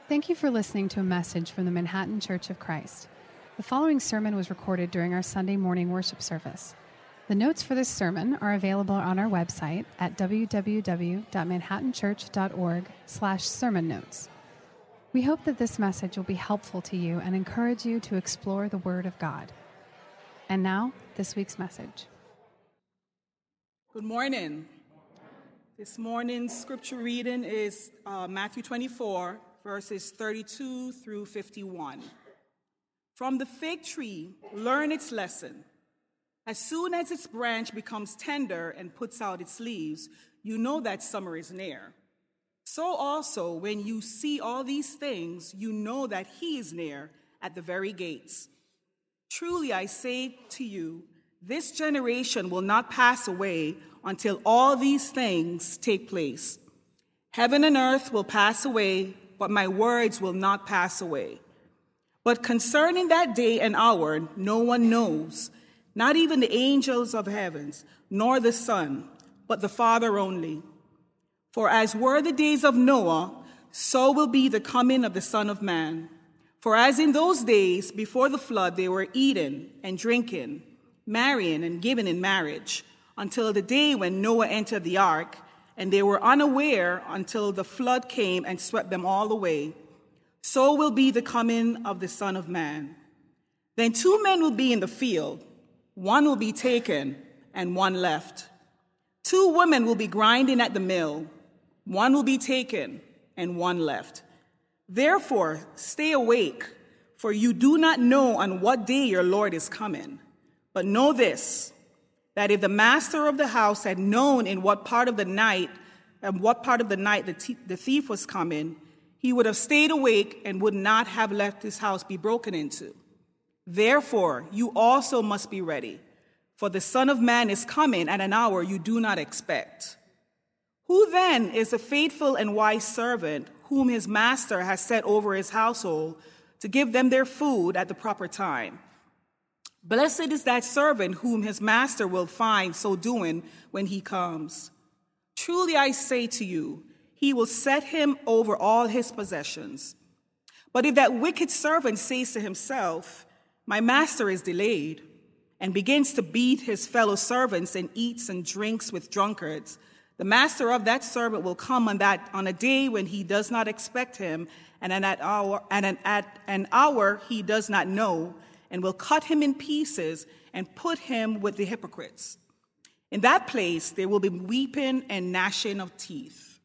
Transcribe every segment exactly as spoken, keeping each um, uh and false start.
Thank you for listening to a message from the Manhattan Church of Christ. The following sermon was recorded during our Sunday morning worship service. The notes for this sermon are available on our website at w w w dot manhattan church dot org slash sermon notes. We hope that this message will be helpful to you and encourage you to explore the Word of God. And now, this week's message. Good morning. This morning's scripture reading is uh, Matthew twenty-four, verses thirty-two through fifty-one. From the fig tree, learn its lesson. As soon as its branch becomes tender and puts out its leaves, you know that summer is near. So also, when you see all these things, you know that he is near at the very gates. Truly, I say to you, this generation will not pass away until all these things take place. Heaven and earth will pass away, but my words will not pass away. But concerning that day and hour, no one knows, not even the angels of heavens, nor the Son, but the Father only. For as were the days of Noah, so will be the coming of the Son of Man. For as in those days before the flood they were eating and drinking, marrying and giving in marriage, until the day when Noah entered the ark, and they were unaware until the flood came and swept them all away. So will be the coming of the Son of Man. Then two men will be in the field. One will be taken and one left. Two women will be grinding at the mill. One will be taken and one left. Therefore, stay awake, for you do not know on what day your Lord is coming. But know this, that if the master of the house had known in what part of the night and what part of the night the, t- the thief was coming, he would have stayed awake and would not have let his house be broken into. Therefore, you also must be ready, for the Son of Man is coming at an hour you do not expect. Who then is a faithful and wise servant whom his master has set over his household to give them their food at the proper time? Blessed is that servant whom his master will find so doing when he comes. Truly I say to you, he will set him over all his possessions. But if that wicked servant says to himself, my master is delayed, and begins to beat his fellow servants and eats and drinks with drunkards, the master of that servant will come on that on a day when he does not expect him, and at an hour, and an, at an hour he does not know, and will cut him in pieces and put him with the hypocrites. In that place there will be weeping and gnashing of teeth.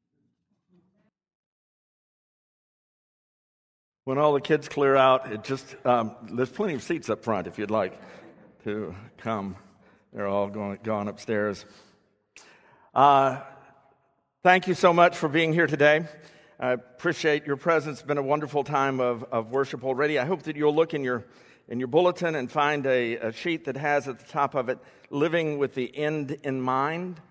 When all the kids clear out, it just um, there's plenty of seats up front if you'd like to come. They're all going, gone upstairs. Uh, thank you so much for being here today. I appreciate your presence. It's been a wonderful time of, of worship already. I hope that you'll look in your in your bulletin and find a, a sheet that has at the top of it, living with the end in mind.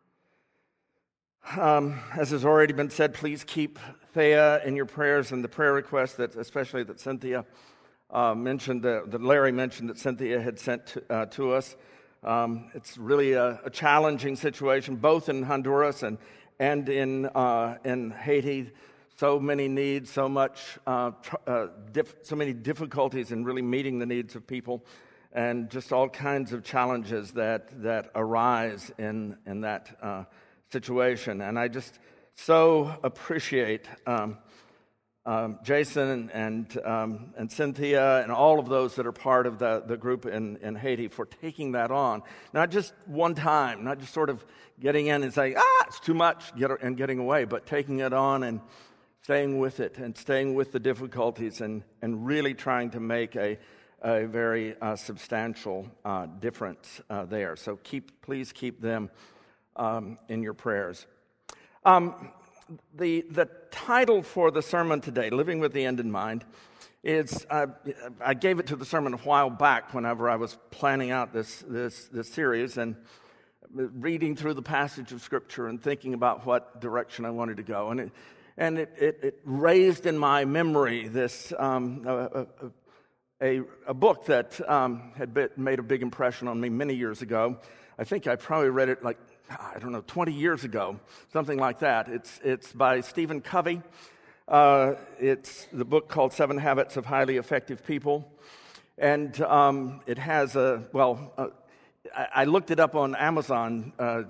Um, as has already been said, please keep Thea in your prayers and the prayer request that, especially that Cynthia uh, mentioned, uh, that Larry mentioned that Cynthia had sent to, uh, to us. Um, it's really a, a challenging situation, both in Honduras and and in uh, in Haiti. So many needs, so much, uh, tr- uh, dif- so many difficulties in really meeting the needs of people, and just all kinds of challenges that that arise in in that uh, situation. And I just so appreciate um, um, Jason and um, and Cynthia and all of those that are part of the the group in in Haiti for taking that on, not just one time, not just sort of getting in and saying, ah, it's too much, get and getting away, but taking it on and staying with it and staying with the difficulties and, and really trying to make a, a very uh, substantial uh, difference uh, there. So keep, please keep them um, in your prayers. Um, the the title for the sermon today, Living with the End in Mind, is uh, I gave it to the sermon a while back whenever I was planning out this this this series and reading through the passage of Scripture and thinking about what direction I wanted to go. And it, And it, it, it raised in my memory this um, a, a, a book that um, had been, made a big impression on me many years ago. I think I probably read it like, I don't know, twenty years ago, something like that. It's it's by Stephen Covey, Uh, it's the book called Seven Habits of Highly Effective People. And um, it has a, well, uh, I, I looked it up on Amazon uh,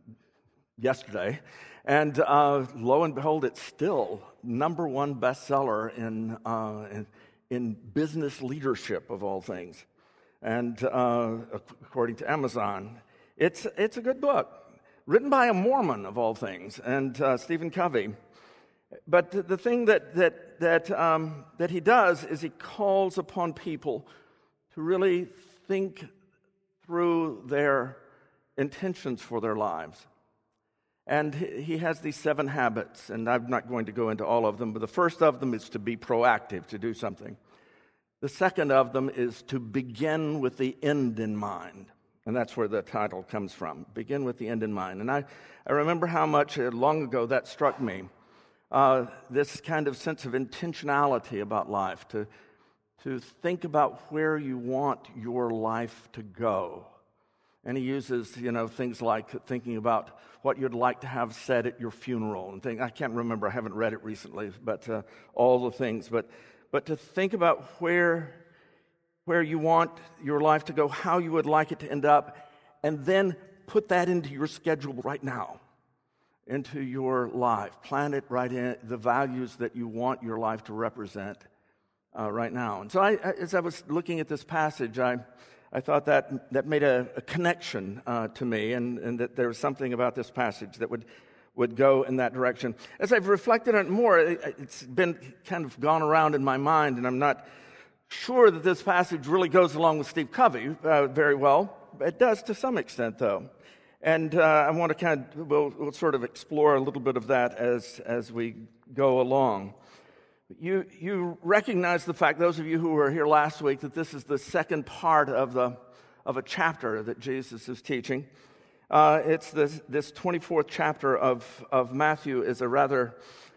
yesterday, and uh, lo and behold, it's still number one bestseller in, uh, in, in business leadership, of all things. And uh, according to Amazon, it's, it's a good book, written by a Mormon, of all things, and uh, Stephen Covey. But the thing that that that um, that he does is he calls upon people to really think through their intentions for their lives. And he has these seven habits, and I'm not going to go into all of them, but the first of them is to be proactive, to do something. The second of them is to begin with the end in mind. And that's where the title comes from, begin with the end in mind. And I, I remember how much uh, long ago that struck me. Uh, this kind of sense of intentionality about life, to, to think about where you want your life to go. And he uses, you know, things like thinking about what you'd like to have said at your funeral. And think, I can't remember, I haven't read it recently, but uh, all the things. But but to think about where, where you want your life to go, how you would like it to end up, and then put that into your schedule right now. Into your life. Plan it right in, the values that you want your life to represent uh, right now. And so I, as I was looking at this passage, I, I thought that that made a, a connection uh, to me, and, and that there was something about this passage that would, would go in that direction. As I've reflected on it more, it, it's been kind of gone around in my mind, and I'm not sure that this passage really goes along with Steve Covey uh, very well. It does to some extent, though. And uh, I want to kind of, we'll, we'll sort of explore a little bit of that as, as we go along. You, you recognize the fact, those of you who were here last week, that this is the second part of, the, of a chapter that Jesus is teaching. Uh, it's this, this twenty-fourth chapter of, of Matthew is a rather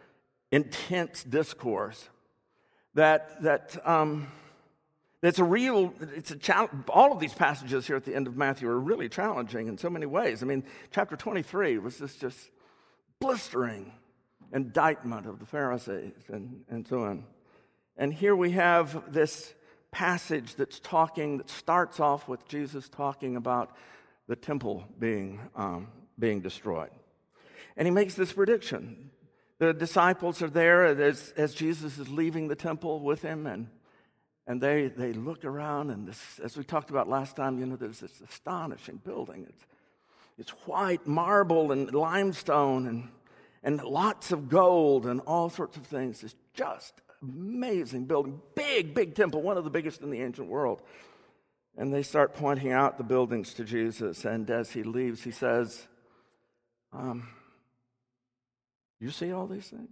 intense discourse that, that um, It's a real, it's a challenge. All of these passages here at the end of Matthew are really challenging in so many ways. I mean, chapter twenty-three was this just blistering indictment of the Pharisees and, and so on. And here we have this passage that's talking, that starts off with Jesus talking about the temple being, um, being destroyed. And he makes this prediction. The disciples are there as, as Jesus is leaving the temple with him, and And they, they look around, and this, as we talked about last time, you know, there's this astonishing building. It's, it's white marble and limestone and, and lots of gold and all sorts of things. It's just amazing building. Big, big temple, one of the biggest in the ancient world. And they start pointing out the buildings to Jesus. And as he leaves, he says, um, you see all these things?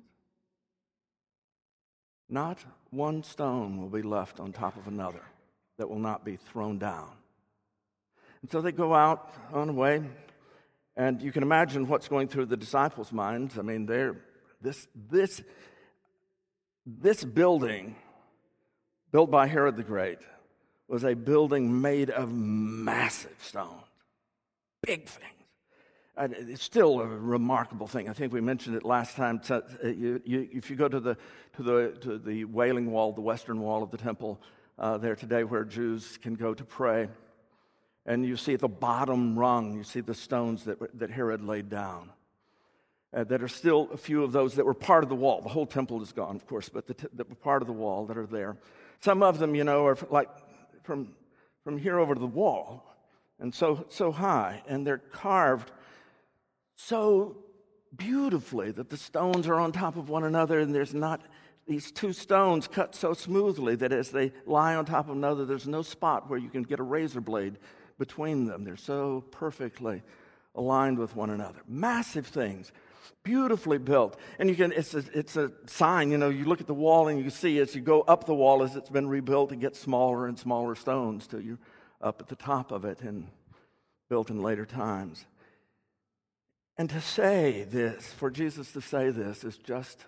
Not one stone will be left on top of another that will not be thrown down. And so they go out on the way, and you can imagine what's going through the disciples' minds. I mean, they're this this this building, built by Herod the Great, was a building made of massive stones, big things. And it's still a remarkable thing. I think we mentioned it last time. So, uh, you, you, if you go to the to the to the Wailing Wall, the western wall of the temple uh, there today, where Jews can go to pray, and you see at the bottom rung, you see the stones that that Herod laid down. Uh, that are still a few of those that were part of the wall. The whole temple is gone, of course, but the t- that were part of the wall that are there. Some of them, you know, are like from from here over to the wall, and so so high, and they're carved so beautifully that the stones are on top of one another, and there's not these two stones cut so smoothly that as they lie on top of another, there's no spot where you can get a razor blade between them. They're so perfectly aligned with one another. Massive things, beautifully built. And you can it's a, it's a sign, you know, you look at the wall and you see as you go up the wall, as it's been rebuilt, it gets smaller and smaller stones till you're up at the top of it and built in later times. And to say this, for Jesus to say this, is just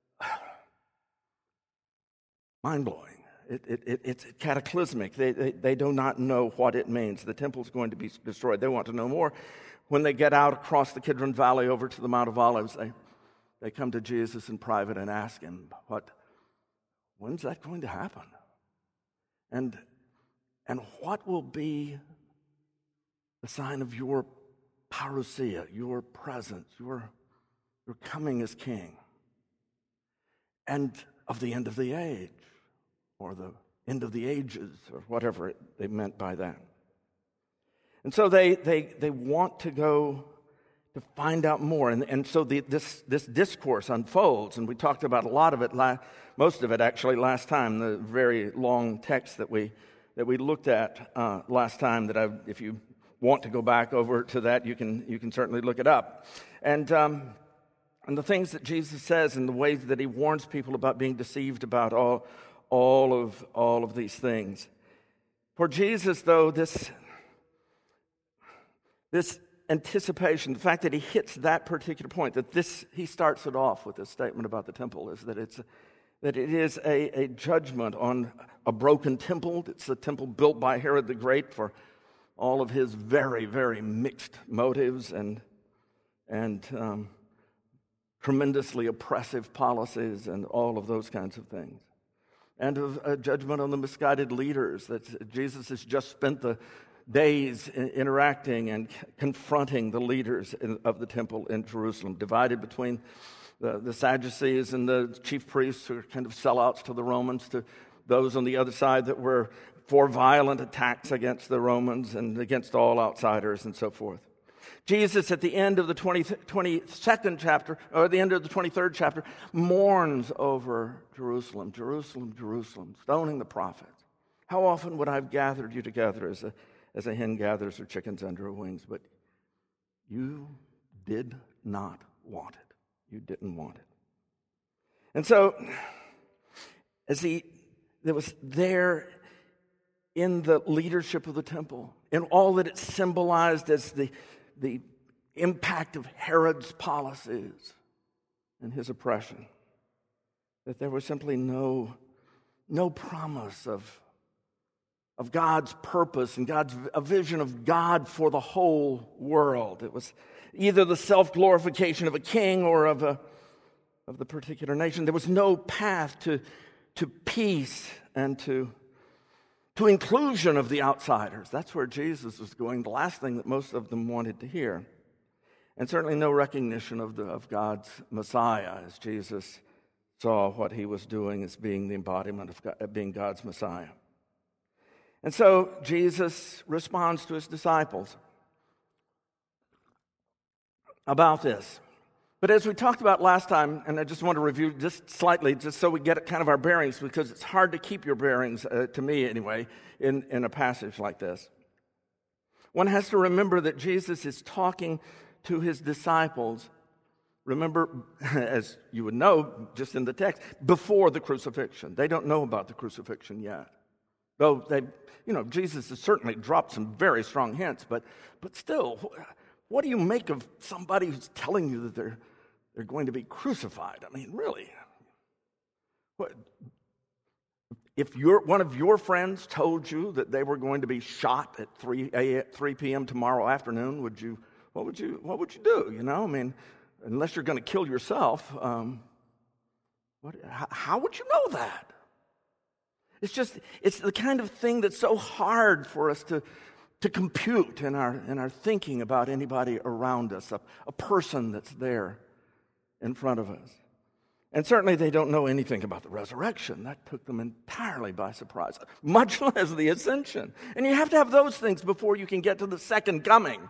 mind-blowing. It, it, it, it's cataclysmic. They, they, they do not know what it means. The temple's going to be destroyed. They want to know more. When they get out across the Kidron Valley over to the Mount of Olives, they, They come to Jesus in private and ask him, "What? When's that going to happen? And and what will be the sign of your parousia, your presence, your your coming as king, and of the end of the age, or the end of the ages, or whatever it, they meant by that?" And so they they they want to go to find out more, and and so the, this this discourse unfolds, and we talked about a lot of it, la- most of it actually last time, the very long text that we that we looked at uh, last time. That I, if you want to go back over to that, you can you can certainly look it up, and um, and the things that Jesus says and the ways that he warns people about being deceived about all all of all of these things. For Jesus, though, this this. anticipation, the fact that he hits that particular point, that this, he starts it off with this statement about the temple, is that it's that it is a, a judgment on a broken temple. It's a temple built by Herod the Great for all of his very, very mixed motives and and um, tremendously oppressive policies and all of those kinds of things. And of a judgment on the misguided leaders, that Jesus has just spent the days interacting and confronting the leaders of the temple in Jerusalem, divided between the, the Sadducees and the chief priests, who are kind of sellouts to the Romans, to those on the other side that were for violent attacks against the Romans and against all outsiders and so forth. Jesus, at the end of the twenty-second chapter, or the end of the twenty-third chapter, mourns over Jerusalem, Jerusalem, Jerusalem, stoning the prophets. How often would I have gathered you together as a as a hen gathers her chickens under her wings, but you did not want it. You didn't want it. And so, as he that was there in the leadership of the temple, in all that it symbolized as the, the impact of Herod's policies and his oppression, that there was simply no, no promise of of God's purpose and God's a vision of God for the whole world. It was either the self-glorification of a king or of a of the particular nation. There was no path to to peace and to to inclusion of the outsiders. That's where Jesus was going, the last thing that most of them wanted to hear. And certainly no recognition of the of God's Messiah, as Jesus saw what he was doing as being the embodiment of God, being God's Messiah. And so Jesus responds to his disciples about this. But as we talked about last time, and I just want to review just slightly, just so we get kind of our bearings, because it's hard to keep your bearings, uh, to me anyway, in, in a passage like this. One has to remember that Jesus is talking to his disciples, remember, as you would know just in the text, before the crucifixion. They don't know about the crucifixion yet. Though they, you know, Jesus has certainly dropped some very strong hints, but but still, what do you make of somebody who's telling you that they're they're going to be crucified? I mean, really? What if your one of your friends told you that they were going to be shot at three p.m. tomorrow afternoon? Would you? What would you? What would you do? You know, I mean, unless you're going to kill yourself, um, what? How, how would you know that? It's just, it's the kind of thing that's so hard for us to, to compute in our in our thinking about anybody around us, a, a person that's there in front of us. And certainly they don't know anything about the resurrection. That took them entirely by surprise, much less the ascension. And you have to have those things before you can get to the second coming.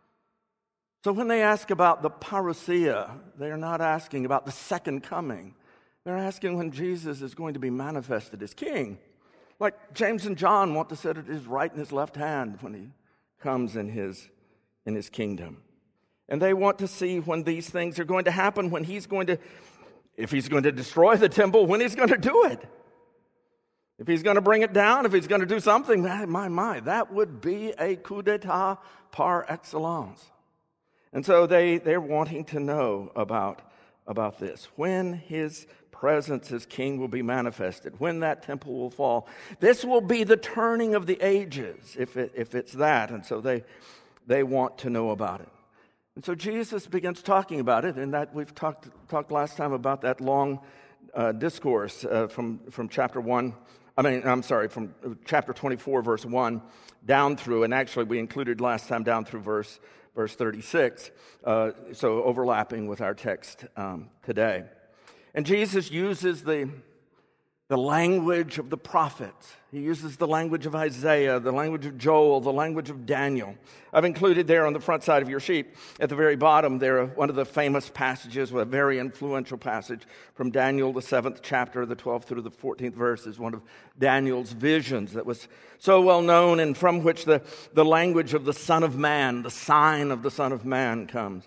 So when they ask about the parousia, they're not asking about the second coming. They're asking when Jesus is going to be manifested as king. Like James and John want to sit at his right and his left hand when he comes in his, in his kingdom. And they want to see when these things are going to happen, when he's going to, if he's going to destroy the temple, when he's going to do it. If he's going to bring it down, if he's going to do something, my, my, that would be a coup d'etat par excellence. And so they, they're wanting to know about, about this. When his presence as king will be manifested, when that temple will fall. This will be the turning of the ages, if it, if it's that. And so they they want to know about it. And so Jesus begins talking about it, and that we've talked talked last time about that long uh, discourse uh, from, from chapter one. I mean, I'm sorry, from chapter twenty-four, verse one, down through, and actually we included last time down through verse verse thirty-six, uh, so overlapping with our text um, today. And Jesus uses the, the language of the prophets. He uses the language of Isaiah, the language of Joel, the language of Daniel. I've included there on the front side of your sheet, at the very bottom, there one of the famous passages, a very influential passage from Daniel, the seventh chapter, the twelfth through the fourteenth verse, is one of Daniel's visions that was so well known, and from which the, the language of the Son of Man, the sign of the Son of Man, comes.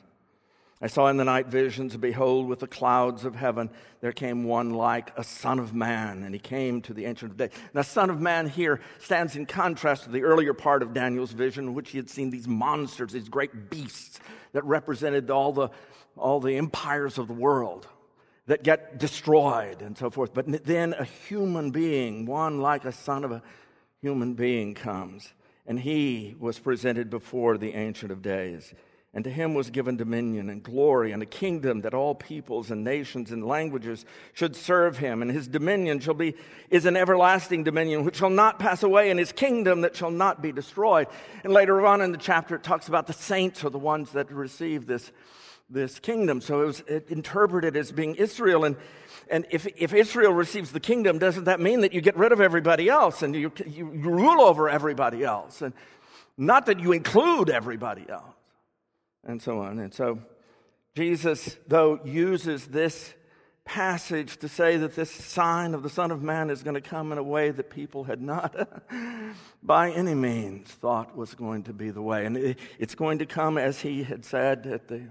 I saw in the night visions, behold, with the clouds of heaven, there came one like a son of man, and he came to the Ancient of Days. Now, Son of Man here stands in contrast to the earlier part of Daniel's vision, in which he had seen these monsters, these great beasts that represented all the, all the empires of the world that get destroyed and so forth. But then a human being, one like a son of a human being, comes, and he was presented before the Ancient of Days. And to him was given dominion and glory and a kingdom that all peoples and nations and languages should serve him. And his dominion shall be is an everlasting dominion which shall not pass away, and his kingdom that shall not be destroyed. And later on in the chapter, it talks about the saints are the ones that receive this, this kingdom. So it was interpreted as being Israel. And, and if, if Israel receives the kingdom, doesn't that mean that you get rid of everybody else and you, you, you rule over everybody else? And not that you include everybody else. And so on. And so Jesus, though, uses this passage to say that this sign of the Son of Man is going to come in a way that people had not by any means thought was going to be the way. And it's going to come, as he had said, at the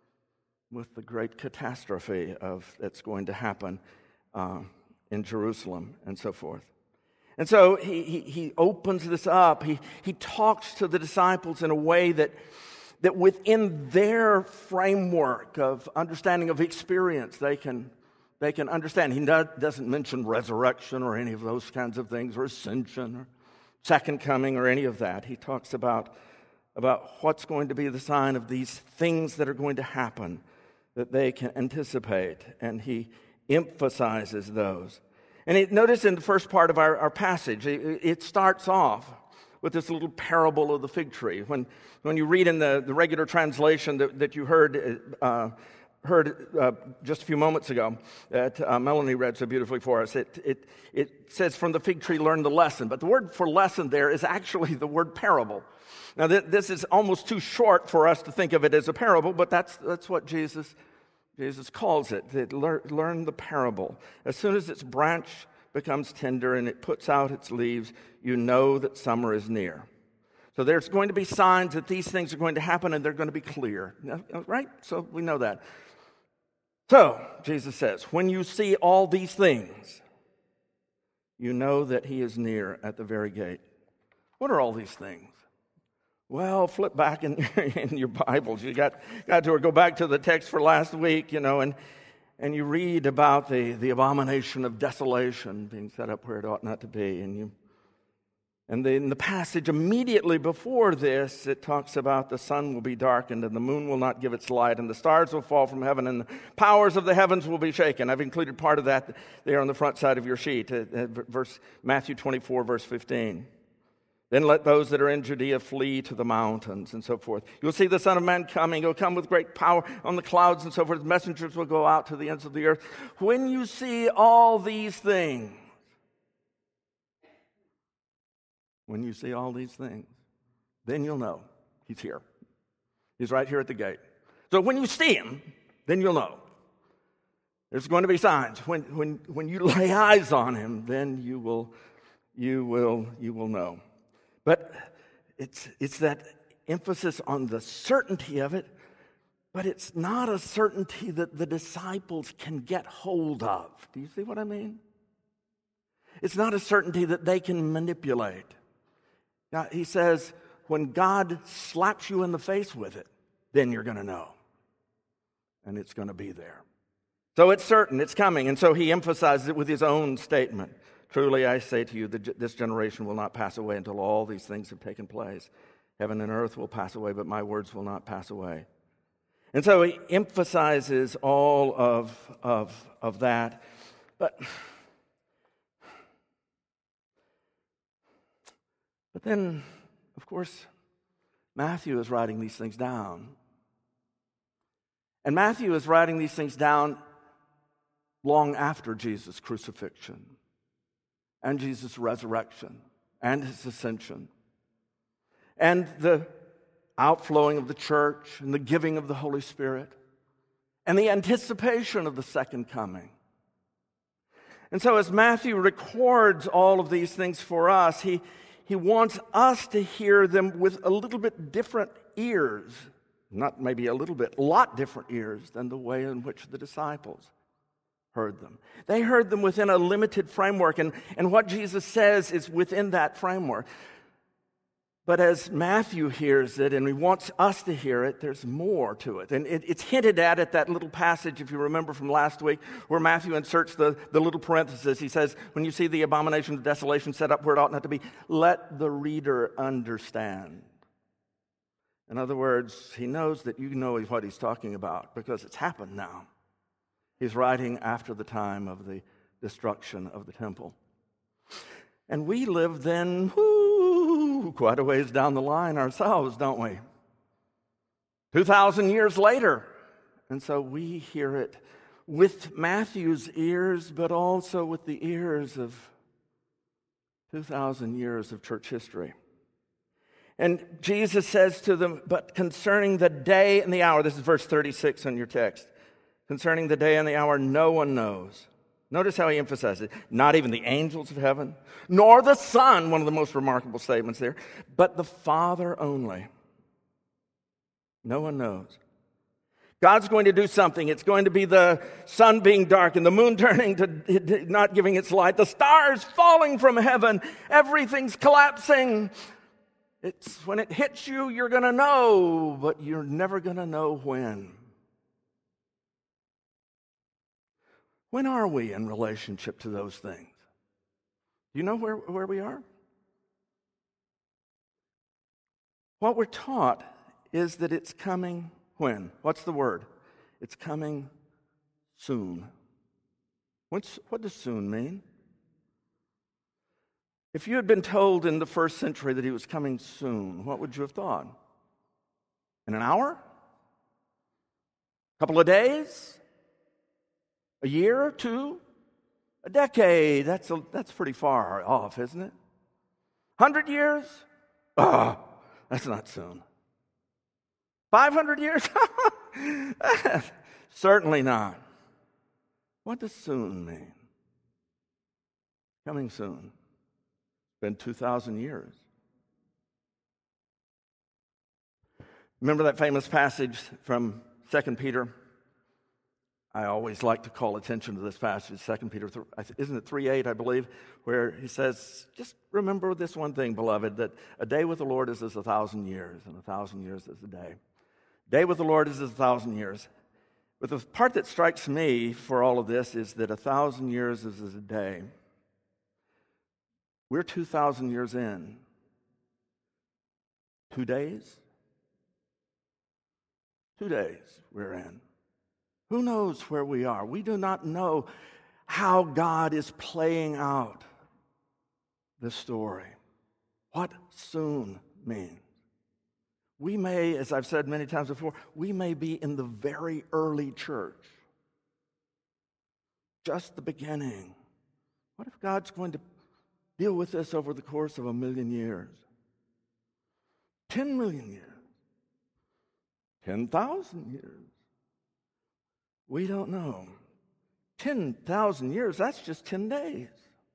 with the great catastrophe of that's going to happen uh, in Jerusalem and so forth. And so he, he, he opens this up. He, he talks to the disciples in a way that that within their framework of understanding of experience, they can they can understand. He doesn't mention resurrection or any of those kinds of things, or ascension, or second coming, or any of that. He talks about, about what's going to be the sign of these things that are going to happen that they can anticipate, and he emphasizes those. And it, notice in the first part of our, our passage, it, it starts off with this little parable of the fig tree. When when you read in the, the regular translation that, that you heard uh, heard uh, just a few moments ago, that uh, Melanie read so beautifully for us, it, it, it says, from the fig tree learn the lesson. But the word for lesson there is actually the word parable. Now, th- this is almost too short for us to think of it as a parable, but that's that's what Jesus, Jesus calls it. That learn, learn the parable. As soon as its branch becomes tender and it puts out its leaves, you know that summer is near. So there's going to be signs that these things are going to happen, and they're going to be clear. Right? So we know that. So, Jesus says, when you see all these things, you know that he is near at the very gate. What are all these things? Well, flip back in, in your Bibles. You got, got to go back to the text for last week, you know, and And you read about the, the abomination of desolation being set up where it ought not to be. And you, and the, in the passage immediately before this, it talks about the sun will be darkened and the moon will not give its light and the stars will fall from heaven and the powers of the heavens will be shaken. I've included part of that there on the front side of your sheet, uh, uh, verse Matthew twenty-four, verse fifteen. Then let those that are in Judea flee to the mountains, and so forth. You'll see the Son of Man coming. He'll come with great power on the clouds, and so forth. Messengers will go out to the ends of the earth. When you see all these things, when you see all these things, then you'll know he's here. He's right here at the gate. So when you see him, then you'll know. There's going to be signs. When when when you lay eyes on him, then you will you will you will know. But it's it's that emphasis on the certainty of it, but it's not a certainty that the disciples can get hold of. Do you see what I mean? It's not a certainty that they can manipulate. Now, he says, when God slaps you in the face with it, then you're going to know. And it's going to be there. So it's certain, it's coming. And so he emphasizes it with his own statement. Truly I say to you, that this generation will not pass away until all these things have taken place. Heaven and earth will pass away, but my words will not pass away. And so he emphasizes all of, of, of that. But, but then, of course, Matthew is writing these things down. And Matthew is writing these things down long after Jesus' crucifixion and Jesus' resurrection and his ascension and the outflowing of the church and the giving of the Holy Spirit and the anticipation of the second coming. And so as Matthew records all of these things for us, he, he wants us to hear them with a little bit different ears. Not maybe a little bit, a lot different ears than the way in which the disciples heard them. They heard them within a limited framework, and, and what Jesus says is within that framework. But as Matthew hears it, and he wants us to hear it, there's more to it. And it, it's hinted at at that little passage, if you remember from last week, where Matthew inserts the, the little parenthesis. He says, when you see the abomination of desolation set up where it ought not to be, let the reader understand. In other words, he knows that you know what he's talking about because it's happened now. He's writing after the time of the destruction of the temple. And we live then, whoo, quite a ways down the line ourselves, don't we? two thousand years later. And so we hear it with Matthew's ears, but also with the ears of two thousand years of church history. And Jesus says to them, but concerning the day and the hour, this is verse thirty-six on your text, concerning the day and the hour, no one knows. Notice how he emphasizes it. Not even the angels of heaven, nor the Son, one of the most remarkable statements there, but the Father only. No one knows. God's going to do something. It's going to be the sun being dark and the moon turning to not giving its light, the stars falling from heaven, everything's collapsing. It's when it hits you, you're going to know, but you're never going to know when. When are we in relationship to those things? Do you know where, where we are? What we're taught is that it's coming when? What's the word? It's coming soon. What's, what does soon mean? If you had been told in the first century that he was coming soon, what would you have thought? In an hour? A couple of days? A year or two? A decade? That's a, that's pretty far off, isn't it? Hundred years? Ah, oh, that's not soon. Five hundred years? Certainly not. What does soon mean? Coming soon. It's been two thousand years. Remember that famous passage from Second Peter? I always like to call attention to this passage, Second Peter, isn't it three eight, I believe, where he says, just remember this one thing, beloved, that a day with the Lord is as a thousand years, and a thousand years is a day. Day with the Lord is as a thousand years. But the part that strikes me for all of this is that a thousand years is as a day. We're two thousand years in. Two days? Two days we're in. Who knows where we are? We do not know how God is playing out the story. What soon means. We may, as I've said many times before, we may be in the very early church. Just the beginning. What if God's going to deal with this over the course of a million years? Ten million years? Ten thousand years? We don't know. ten thousand years, that's just ten days.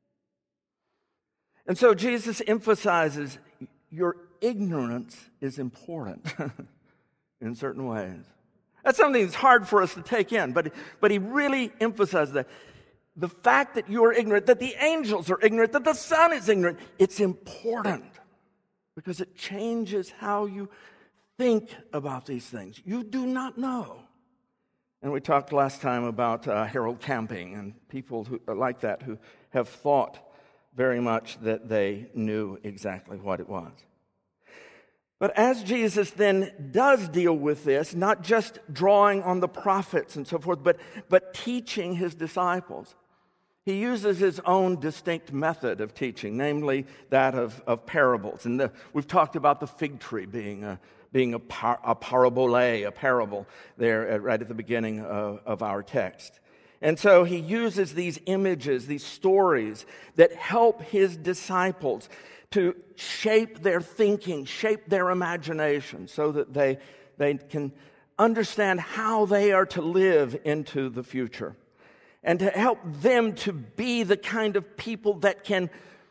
And so Jesus emphasizes your ignorance is important in certain ways. That's something that's hard for us to take in, but, but he really emphasizes that. The fact that you are ignorant, that the angels are ignorant, that the Son is ignorant, it's important because it changes how you think about these things. You do not know. And we talked last time about uh, Harold Camping and people who like that who have thought very much that they knew exactly what it was. But as Jesus then does deal with this, not just drawing on the prophets and so forth, but, but teaching his disciples, he uses his own distinct method of teaching, namely that of, of parables. And the, we've talked about the fig tree being a, being a, par, a parabole, a parable there at, right at the beginning of, of our text. And so he uses these images, these stories that help his disciples to shape their thinking, shape their imagination, so that they, they can understand how they are to live into the future, and to help them to be the kind of people that can,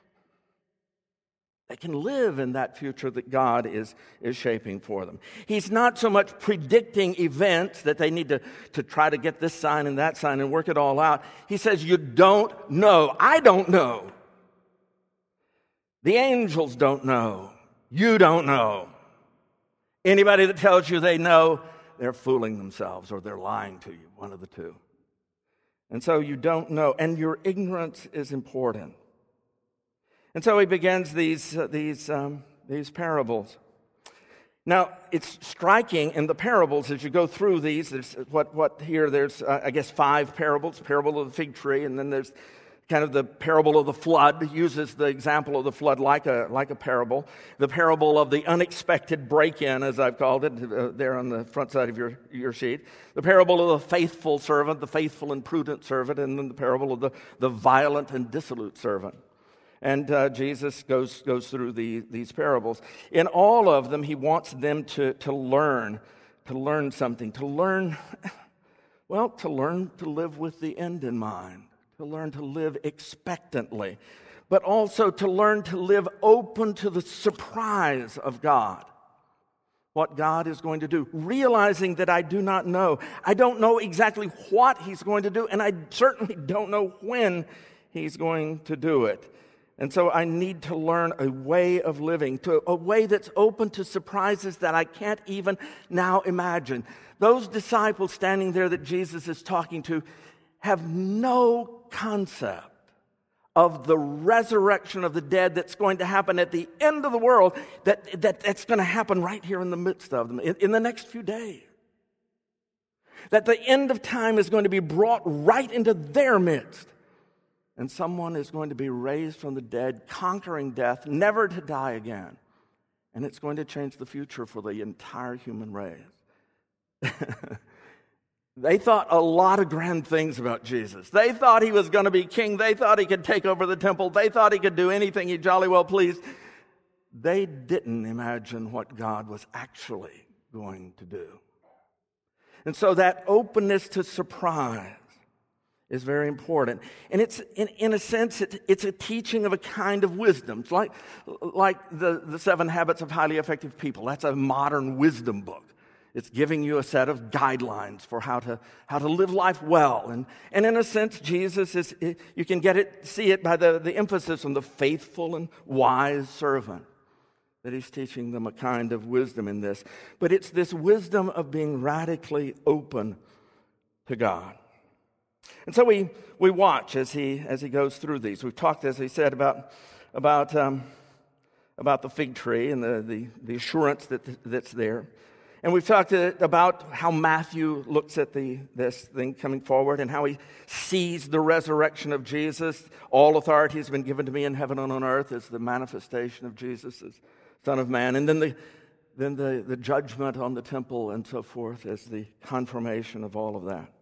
that can live in that future that God is, is shaping for them. He's not so much predicting events that they need to, to try to get this sign and that sign and work it all out. He says, you don't know. I don't know. The angels don't know. You don't know. Anybody that tells you they know, they're fooling themselves or they're lying to you, one of the two. And so you don't know, and your ignorance is important. And so he begins these uh, these um, these parables. Now, it's striking in the parables as you go through these. There's what what here. There's uh, I guess five parables: parable of the fig tree, and then there's kind of the parable of the flood. Uses the example of the flood like a like a parable. The parable of the unexpected break-in, as I've called it, uh, there on the front side of your, your sheet. The parable of the faithful servant, the faithful and prudent servant, and then the parable of the, the violent and dissolute servant. And uh, Jesus goes goes through the, these parables. In all of them, he wants them to, to learn, to learn something, to learn, well, to learn to live with the end in mind. To learn to live expectantly, but also to learn to live open to the surprise of God, what God is going to do, realizing that I do not know. I don't know exactly what he's going to do, and I certainly don't know when he's going to do it. And so I need to learn a way of living, to a way that's open to surprises that I can't even now imagine. Those disciples standing there that Jesus is talking to have no concept of the resurrection of the dead that's going to happen at the end of the world, that, that that's going to happen right here in the midst of them, in, in the next few days. That the end of time is going to be brought right into their midst. And someone is going to be raised from the dead, conquering death, never to die again. And it's going to change the future for the entire human race. They thought a lot of grand things about Jesus. They thought he was going to be king. They thought he could take over the temple. They thought he could do anything he jolly well pleased. They didn't imagine what God was actually going to do. And so that openness to surprise is very important. And it's, in, in a sense, it, it's a teaching of a kind of wisdom. It's like, like the, the Seven Habits of Highly Effective People. That's a modern wisdom book. It's giving you a set of guidelines for how to how to live life well. And, and in a sense, Jesus is, you can get it, see it by the, the emphasis on the faithful and wise servant, that he's teaching them a kind of wisdom in this. But it's this wisdom of being radically open to God. And so we we watch as he as he goes through these. We've talked, as he said, about about um, about the fig tree and the, the, the assurance that that's there. And we've talked about how Matthew looks at the this thing coming forward and how he sees the resurrection of Jesus. All authority has been given to me in heaven and on earth as the manifestation of Jesus as Son of Man. And then the then the, the judgment on the temple and so forth as the confirmation of all of that.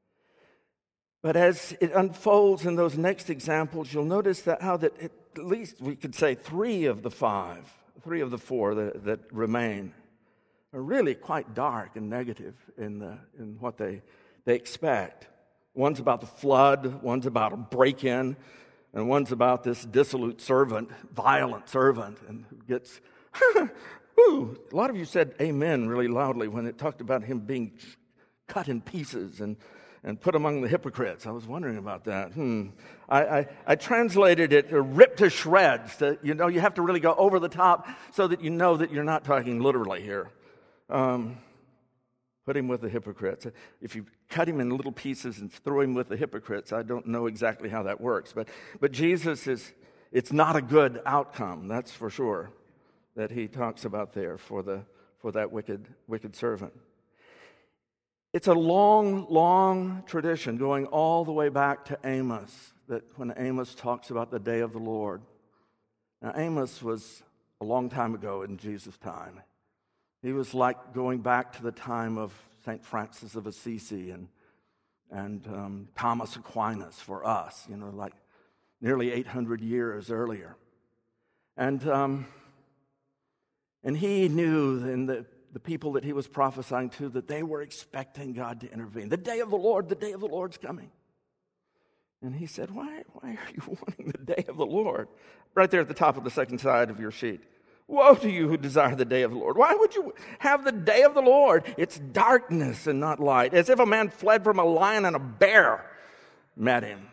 But as it unfolds in those next examples, you'll notice that how that it, at least we could say three of the five, three of the four that, that remain are really quite dark and negative in the, in what they they expect. One's about the flood, one's about a break-in, and one's about this dissolute servant, violent servant, and gets. Ooh, a lot of you said amen really loudly when it talked about him being cut in pieces and, and put among the hypocrites. I was wondering about that. Hmm. I, I, I translated it, uh, ripped to shreds. To, you know, you have to really go over the top so that you know that you're not talking literally here. Um, put him with the hypocrites. If you cut him in little pieces and throw him with the hypocrites, I don't know exactly how that works. But but Jesus is, it's not a good outcome, that's for sure. that he talks about there for the for that wicked wicked servant. It's a long, long tradition going all the way back to Amos, that when Amos talks about the day of the Lord. Now, Amos was a long time ago in Jesus' time. He was like going back to the time of Saint Francis of Assisi and, and um, Thomas Aquinas for us, you know, like nearly eight hundred years earlier. And, um, and he knew in the the people that he was prophesying to, that they were expecting God to intervene. The day of the Lord, the day of the Lord's coming. And he said, why, why are you wanting the day of the Lord? Right there at the top of the second side of your sheet. Woe to you who desire the day of the Lord. Why would you have the day of the Lord? It's darkness and not light. As if a man fled from a lion and a bear met him.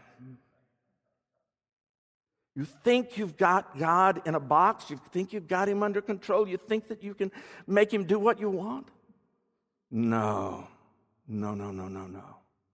You think you've got God in a box. You think you've got him under control. You think that you can make him do what you want. No, no, no, no, no, no.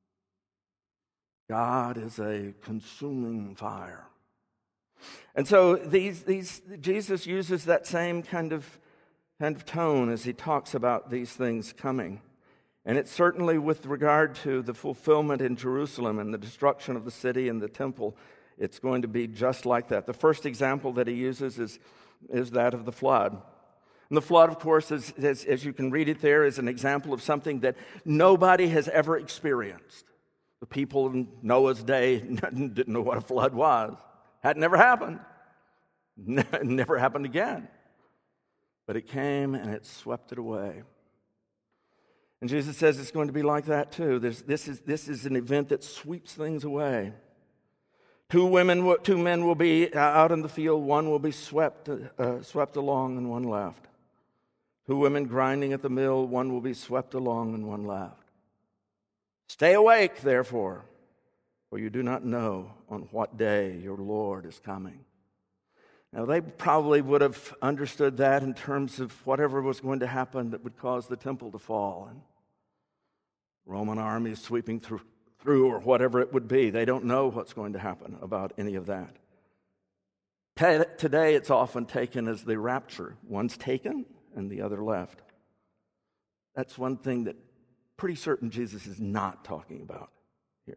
God is a consuming fire. And so these, these, Jesus uses that same kind of, kind of tone as he talks about these things coming. And it's certainly with regard to the fulfillment in Jerusalem and the destruction of the city and the temple. It's going to be just like that. The first example that he uses is, is that of the flood. And the flood, of course, is, is, as you can read it there, is an example of something that nobody has ever experienced. The people in Noah's day didn't know what a flood was. Had never happened. Never happened again. But it came and it swept it away. And Jesus says it's going to be like that too. There's, this is, this is an event that sweeps things away. Two women, two men will be out in the field. One will be swept, uh, swept along, and one left. Two women grinding at the mill. One will be swept along, and one left. Stay awake, therefore, for you do not know on what day your Lord is coming. Now, they probably would have understood that in terms of whatever was going to happen that would cause the temple to fall, and Roman armies sweeping through. through or whatever it would be. They don't know what's going to happen about any of that. Today, it's often taken as the rapture. One's taken and the other left. That's one thing that pretty certain Jesus is not talking about here.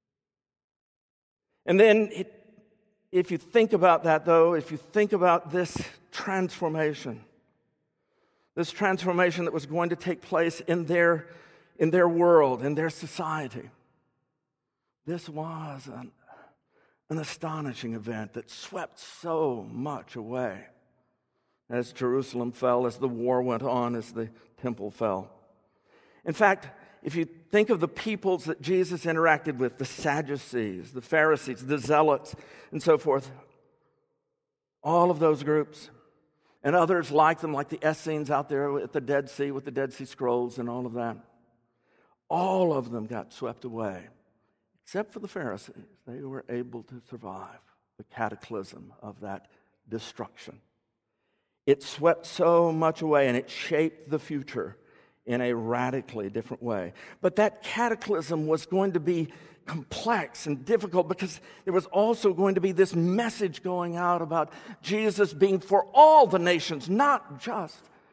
And then, it, if you think about that, though, if you think about this transformation, this transformation that was going to take place in their, in their world, in their society, this was an, an astonishing event that swept so much away as Jerusalem fell, as the war went on, as the temple fell. In fact, if you think of the peoples that Jesus interacted with, the Sadducees, the Pharisees, the Zealots, and so forth, all of those groups, and others like them, like the Essenes out there at the Dead Sea with the Dead Sea Scrolls and all of that, all of them got swept away. Except for the Pharisees, they were able to survive the cataclysm of that destruction. It swept so much away, and it shaped the future in a radically different way. But that cataclysm was going to be complex and difficult because there was also going to be this message going out about Jesus being for all the nations, not just,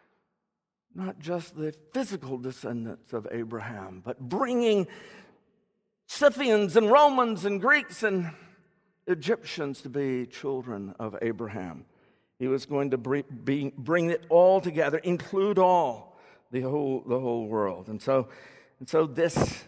not just the physical descendants of Abraham, but bringing Scythians and Romans and Greeks and Egyptians to be children of Abraham. He was going to bring, be, bring it all together, include all, the whole, the whole world. And so, and so this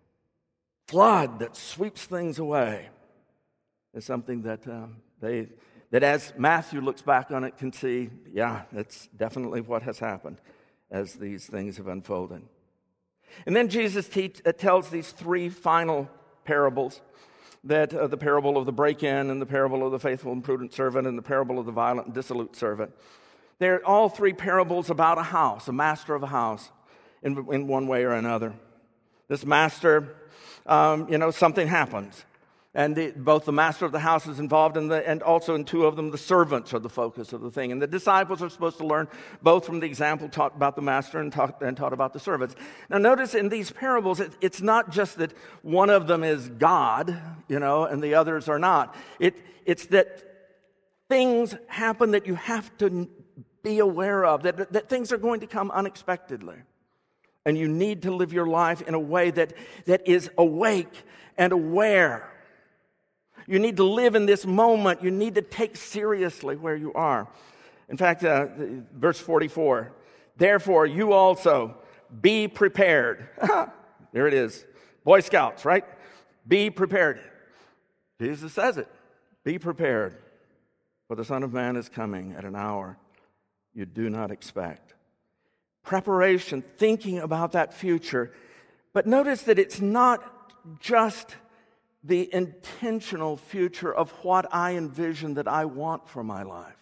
flood that sweeps things away is something that um, they, that as Matthew looks back on it, can see, yeah, that's definitely what has happened as these things have unfolded. And then Jesus teach, uh, tells these three final parables, that uh, the parable of the break-in and the parable of the faithful and prudent servant and the parable of the violent and dissolute servant. They're all three parables about a house, a master of a house, in, in one way or another. This master, um, you know, something happens. And the, both the master of the house is involved, in the, and also in two of them, the servants are the focus of the thing. And the disciples are supposed to learn both from the example taught about the master and taught, and taught about the servants. Now notice in these parables, it, it's not just that one of them is God, you know, and the others are not. It, it's that things happen that you have to be aware of, that, that things are going to come unexpectedly. And you need to live your life in a way that, that is awake and aware. You need to live in this moment. You need to take seriously where you are. In fact, uh, verse forty-four, therefore you also be prepared. There it is. Boy Scouts, right? Be prepared. Jesus says it. Be prepared, for the Son of Man is coming at an hour you do not expect. Preparation, thinking about that future. But notice that it's not just the intentional future of what I envision that I want for my life.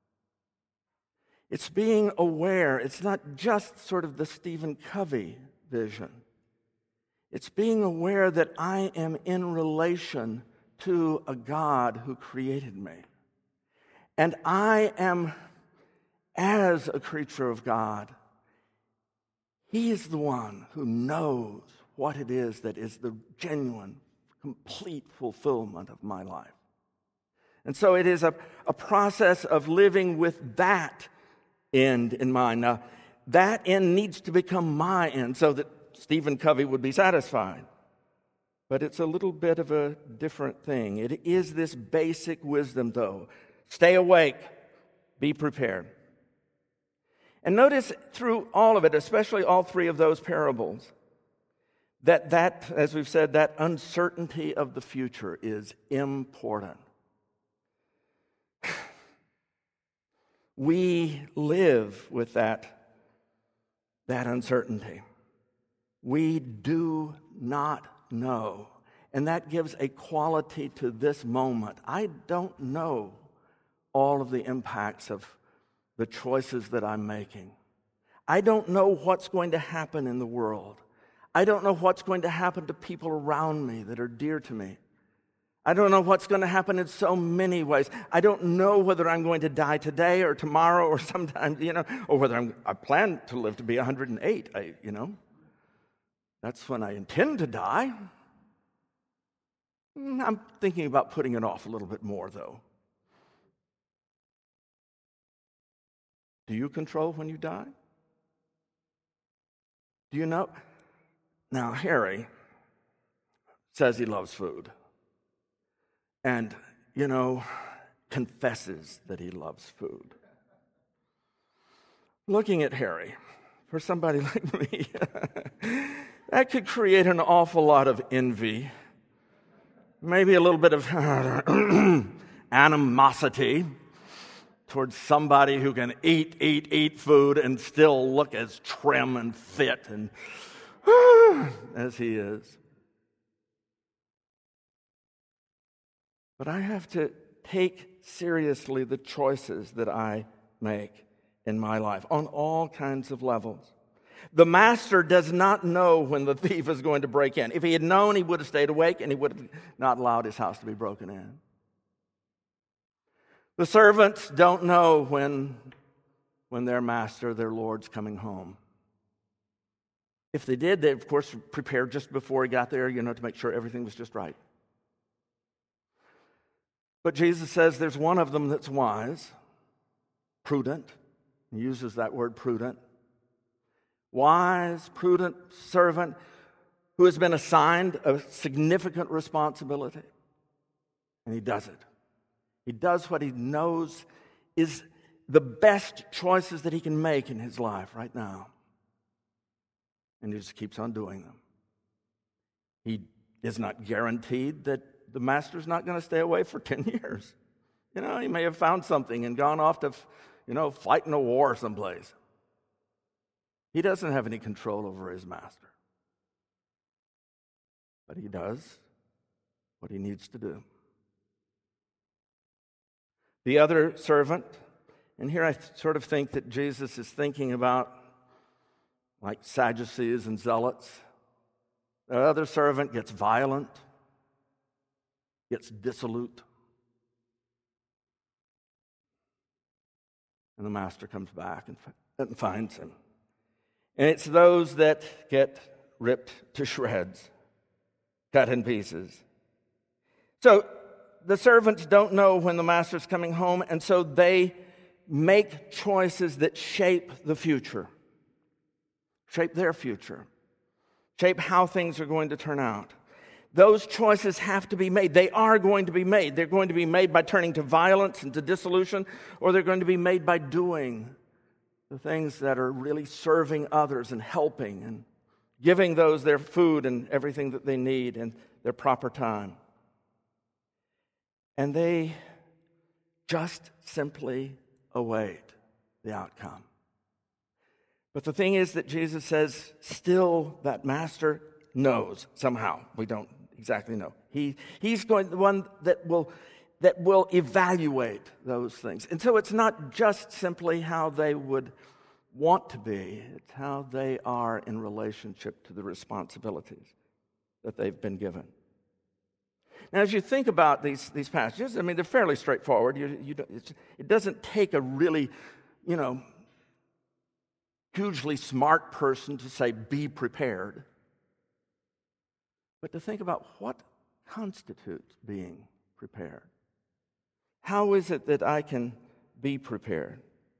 It's being aware. It's not just sort of the Stephen Covey vision. It's being aware that I am in relation to a God who created me. And I am, as a creature of God, He is the one who knows what it is that is the genuine, complete fulfillment of my life. And so it is a, a process of living with that end in mind. Now, that end needs to become my end so that Stephen Covey would be satisfied. But it's a little bit of a different thing. It is this basic wisdom, though. Stay awake. Be prepared. And notice through all of it, especially all three of those parables, that that, as we've said, that uncertainty of the future is important. We live with that, that uncertainty. We do not know. And that gives a quality to this moment. I don't know all of the impacts of the choices that I'm making. I don't know what's going to happen in the world. I don't know what's going to happen to people around me that are dear to me. I don't know what's going to happen in so many ways. I don't know whether I'm going to die today or tomorrow or sometime, you know, or whether I'm, I plan to live to be one hundred eight, I, you know. That's when I intend to die. I'm thinking about putting it off a little bit more, though. Do you control when you die? Do you know? Now, Harry says he loves food. And, you know, confesses that he loves food. Looking at Harry, for somebody like me, that could create an awful lot of envy. Maybe a little bit of animosity towards somebody who can eat, eat, eat food and still look as trim and fit and as he is. But I have to take seriously the choices that I make in my life on all kinds of levels. The master does not know when the thief is going to break in. If he had known, he would have stayed awake and he would have not allowed his house to be broken in. The servants don't know when, when their master, their Lord's coming home. If they did, they, of course, prepared just before he got there, you know, to make sure everything was just right. But Jesus says there's one of them that's wise, prudent. He uses that word prudent. Wise, prudent servant who has been assigned a significant responsibility. And he does it. He does what he knows is the best choices that he can make in his life right now. And he just keeps on doing them. He is not guaranteed that the master's not going to stay away for ten years. You know, he may have found something and gone off to, you know, fight in a war someplace. He doesn't have any control over his master. But he does what he needs to do. The other servant, and here I sort of think that Jesus is thinking about like Sadducees and zealots. The other servant gets violent, gets dissolute. And the master comes back and finds him. And it's those that get ripped to shreds, cut in pieces. So the servants don't know when the master's coming home, and so they make choices that shape the future, shape their future, shape how things are going to turn out. Those choices have to be made. They are going to be made. They're going to be made by turning to violence and to dissolution, or they're going to be made by doing the things that are really serving others and helping and giving those their food and everything that they need in their proper time. And they just simply await the outcome. But the thing is that Jesus says, still that master knows somehow. We don't exactly know. He, he's going the one that will that will evaluate those things. And so it's not just simply how they would want to be, it's how they are in relationship to the responsibilities that they've been given. Now, as you think about these, these passages, I mean, they're fairly straightforward. You, you, it's, it doesn't take a really, you know, hugely smart person to say, be prepared. But to think about what constitutes being prepared. How is it that I can be prepared?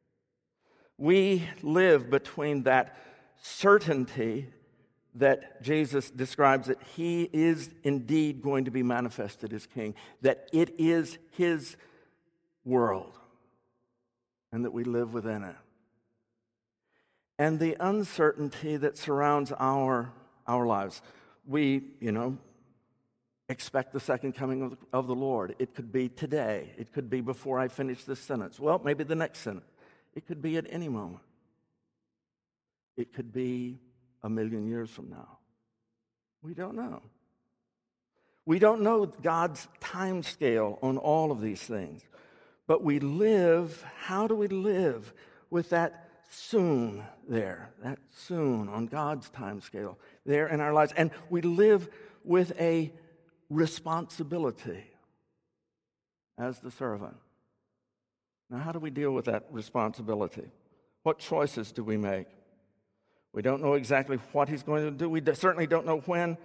We live between that certainty that Jesus describes that he is indeed going to be manifested as king, that it is his world, and that we live within it. And the uncertainty that surrounds our, our lives. We, you know, expect the second coming of the, of the Lord. It could be today. It could be before I finish this sentence. Well, maybe the next sentence. It could be at any moment. It could be a million years from now. We don't know. We don't know God's time scale on all of these things. But we live, how do we live with that soon there, that soon on God's time scale there in our lives? And we live with a responsibility as the servant. Now, how do we deal with that responsibility? What choices do we make? We don't know exactly what he's going to do. We certainly don't know when.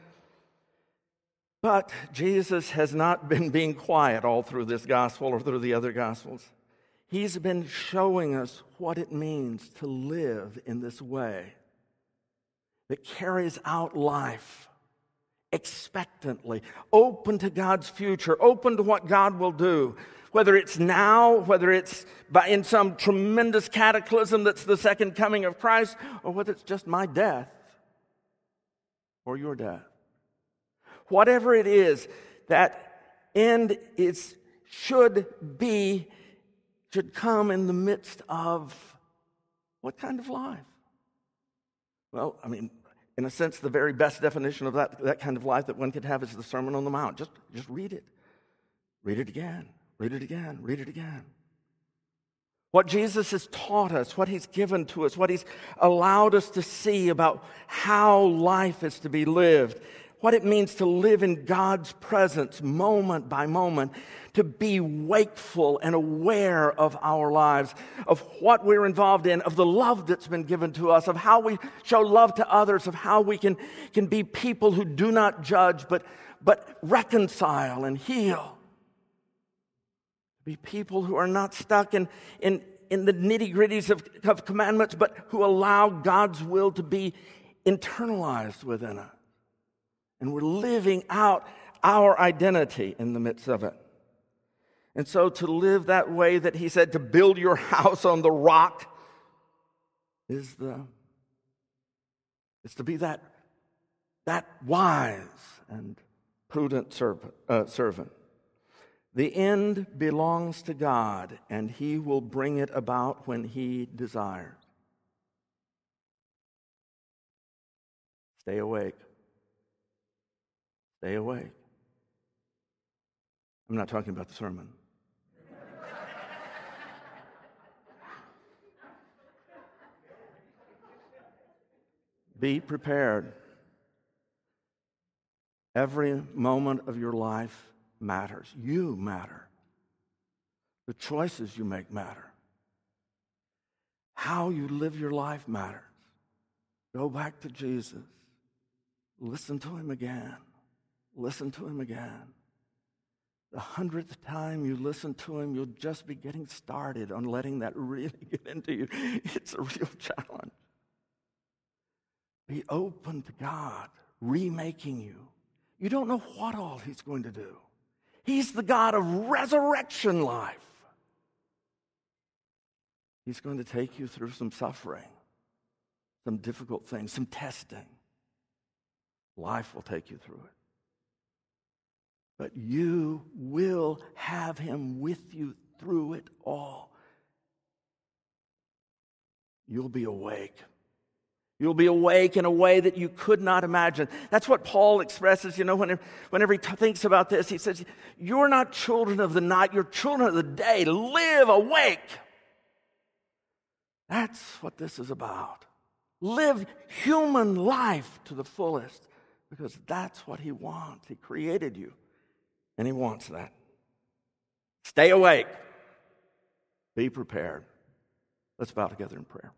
But Jesus has not been being quiet all through this gospel or through the other gospels. He's been showing us what it means to live in this way that carries out life expectantly, open to God's future, open to what God will do. Whether it's now, whether it's by in some tremendous cataclysm that's the second coming of Christ, or whether it's just my death or your death. Whatever it is, that end is should be, should come in the midst of what kind of life? Well, I mean, in a sense, the very best definition of that, that kind of life that one could have is the Sermon on the Mount. Just, just read it. Read it again. Read it again. Read it again. What Jesus has taught us, what he's given to us, what he's allowed us to see about how life is to be lived, what it means to live in God's presence moment by moment, to be wakeful and aware of our lives, of what we're involved in, of the love that's been given to us, of how we show love to others, of how we can, can be people who do not judge, but, but reconcile and heal. Be people who are not stuck in, in, in the nitty-gritties of, of commandments, but who allow God's will to be internalized within us. And we're living out our identity in the midst of it. And so to live that way that he said, to build your house on the rock, is the is to be that, that wise and prudent servant, uh, servant. The end belongs to God, and he will bring it about when he desires. Stay awake. Stay awake. I'm not talking about the sermon. Be prepared. Every moment of your life matters. You matter. The choices you make matter. How you live your life matters. Go back to Jesus. Listen to him again. Listen to him again. the hundredth time you listen to him, you'll just be getting started on letting that really get into you. It's a real challenge. Be open to God remaking you. You don't know what all he's going to do. He's the God of resurrection life. He's going to take you through some suffering, some difficult things, some testing. Life will take you through it. But you will have him with you through it all. You'll be awake. You'll be awake in a way that you could not imagine. That's what Paul expresses, you know, whenever, whenever he t- thinks about this. He says, you're not children of the night, you're children of the day. Live awake. That's what this is about. Live human life to the fullest, because that's what he wants. He created you, and he wants that. Stay awake. Be prepared. Let's bow together in prayer.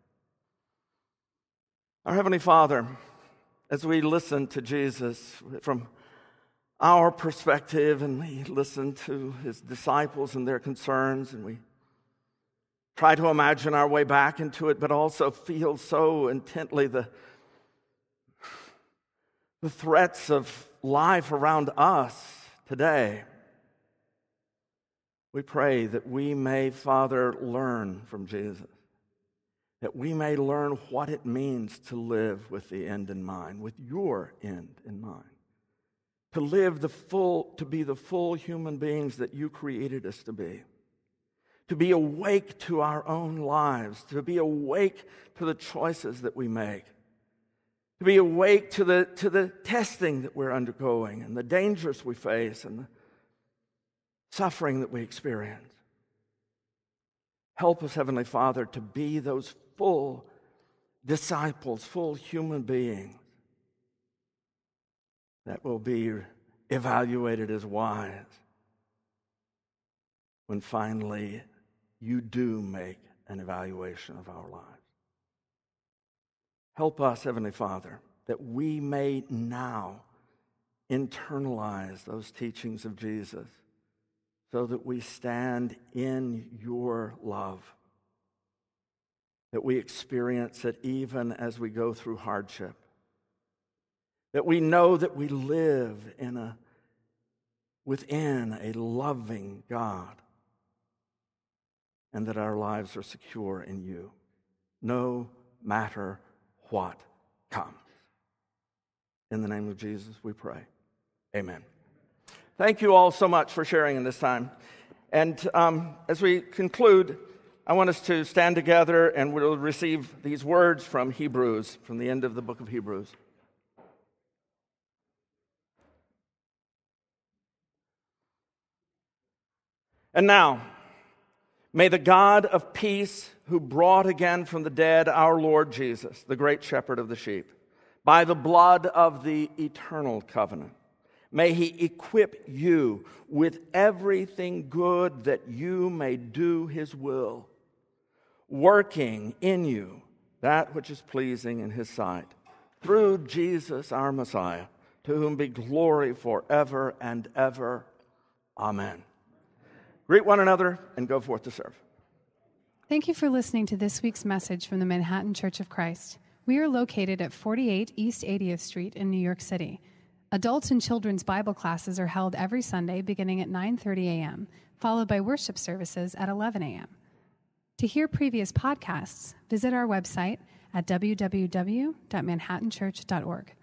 Our Heavenly Father, as we listen to Jesus from our perspective, and we listen to his disciples and their concerns, and we try to imagine our way back into it, but also feel so intently the, the threats of life around us today, we pray that we may, Father, learn from Jesus. That we may learn what it means to live with the end in mind, with your end in mind. To live the full, to be the full human beings that you created us to be. To be awake to our own lives, to be awake to the choices that we make. To be awake to the, to the testing that we're undergoing and the dangers we face and the suffering that we experience. Help us, Heavenly Father, to be those full disciples, full human beings that will be evaluated as wise when finally you do make an evaluation of our lives. Help us, Heavenly Father, that we may now internalize those teachings of Jesus so that we stand in your love. That we experience it even as we go through hardship. That we know that we live in a, within a loving God. And that our lives are secure in you, no matter what comes. In the name of Jesus, we pray. Amen. Thank you all so much for sharing in this time. And um, as we conclude, I want us to stand together and we'll receive these words from Hebrews, from the end of the book of Hebrews. And now, may the God of peace, who brought again from the dead our Lord Jesus, the great shepherd of the sheep, by the blood of the eternal covenant, may he equip you with everything good that you may do his will, working in you that which is pleasing in his sight, through Jesus our Messiah, to whom be glory forever and ever. Amen. Greet one another and go forth to serve. Thank you for listening to this week's message from the Manhattan Church of Christ. We are located at forty-eight East eightieth Street in New York City. Adults and children's Bible classes are held every Sunday beginning at nine thirty a.m., followed by worship services at eleven a.m. To hear previous podcasts, visit our website at w w w dot manhattan church dot org.